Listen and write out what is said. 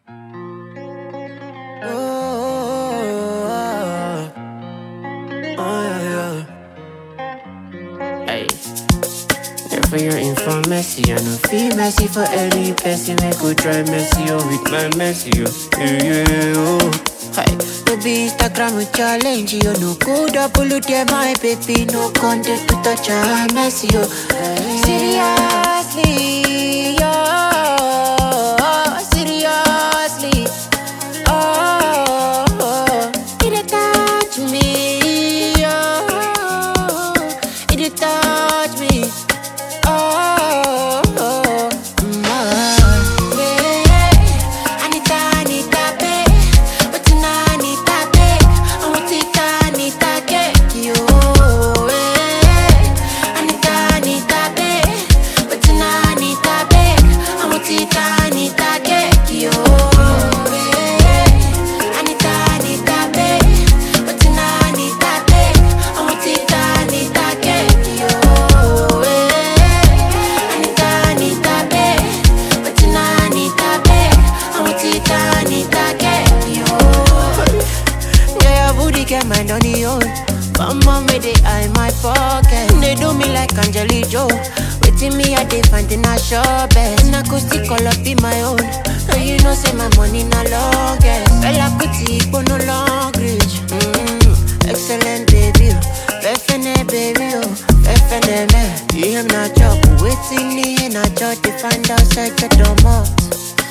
Oh, yeah. Hey, yeah, for your information, I no feel messy for any person. I could try messy with my messy, yeah, oh. Hey, no be Instagram challenge, you no good upload there, my baby, no content to touch a messy, seriously, yo, seriously. Oh, it touch me, oh, it touch me, oh, yeah. Anita, babe, but tonight, Anita, babe, I want it, Anita, get you, Anita, babe, but tonight, Anita, babe, I want it, Anita, get you. Get my money on, but mom made it eye my pocket. They do me like Angeli Joe. Waiting me at they find in a shop best. And I could still call up in my own. And you know say my money no longest. Bella pretty but no long reach. Excellent baby, perfect baby, oh, perfect man. You am not job, waiting me in a job to find outside the door.